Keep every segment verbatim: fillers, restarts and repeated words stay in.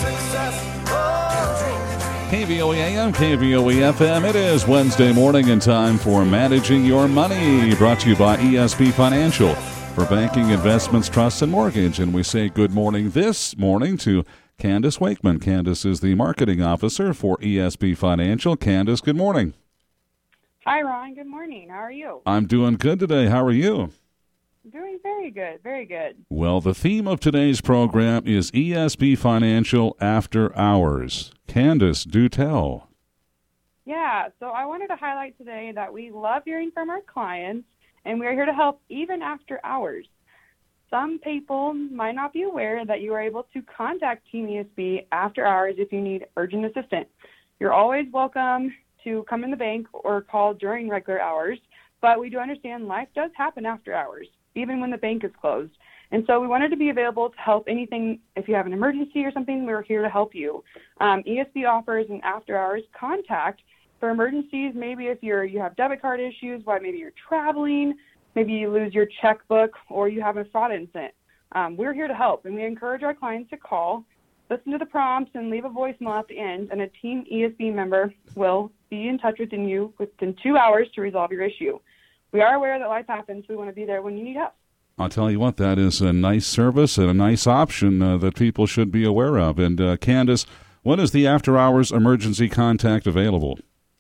K V O E A M, K V O E F M. It is Wednesday morning and time for Managing Your Money, brought to you by E S B Financial for banking, investments, trusts, and mortgage. And we say good morning this morning to Candace Wakeman. Candace is the marketing officer for E S B Financial. Candace, good morning. Hi, Ron. Good morning. How are you? I'm doing good today. How are you? Doing very good. Very good. Well, the theme of today's program is E S B Financial After Hours. Candace, do tell. Yeah, so I wanted to highlight today that we love hearing from our clients, and we are here to help even after hours. Some people might not be aware that you are able to contact Team E S B after hours if you need urgent assistance. You're always welcome to come in the bank or call during regular hours, but we do understand life does happen after hours, even when the bank is closed. And so we wanted to be available to help anything. If you have an emergency or something, we're here to help you. Um, E S B offers an after-hours contact for emergencies. Maybe if you're you have debit card issues, why maybe you're traveling, maybe you lose your checkbook, or you have a fraud incident. Um, we're here to help, and we encourage our clients to call, listen to the prompts, and leave a voicemail at the end, and a Team E S B member will be in touch with you within two hours to resolve your issue. We are aware that life happens, so we want to be there when you need help. I'll tell you what, that is a nice service and a nice option uh, that people should be aware of. And uh, Candace, when is the after-hours emergency contact available?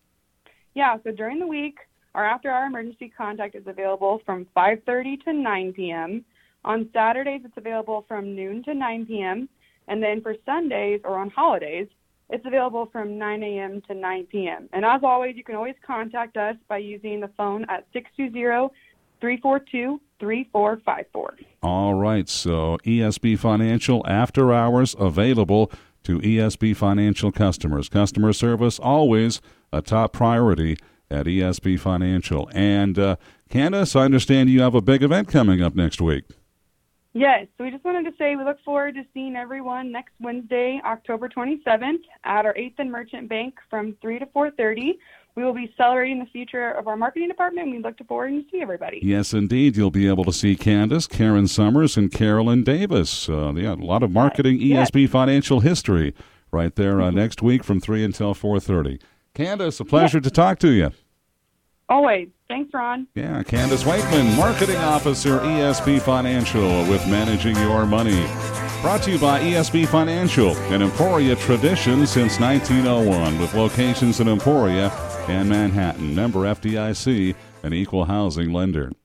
Yeah, so during the week, our after-hour emergency contact is available from five thirty to nine p.m. On Saturdays, it's available from noon to nine p.m. And then for Sundays or on holidays, it's available from nine a.m. to nine p.m. And as always, you can always contact us by using the phone at six two zero, three four two, three four five four. All right, so E S B Financial after hours available to E S B Financial customers. Customer service always a top priority at E S B Financial. And uh, Candace, I understand you have a big event coming up next week. Yes, so we just wanted to say we look forward to seeing everyone next Wednesday, October twenty-seventh, at our eighth and Merchant Bank from three to four thirty. We will be celebrating the future of our marketing department, and we look forward to see everybody. Yes, indeed. You'll be able to see Candace, Karen Summers, and Carolyn Davis. Uh, yeah, a lot of marketing yes. E S B yes. Financial history right there uh, mm-hmm. next week from three until four thirty. Candace, a pleasure yes. to talk to you. Always. Thanks, Ron. Yeah, Candace Wakeman, Marketing Officer, E S B Financial, with Managing Your Money. Brought to you by E S B Financial, an Emporia tradition since nineteen oh one, with locations in Emporia and Manhattan. Member F D I C, an equal housing lender.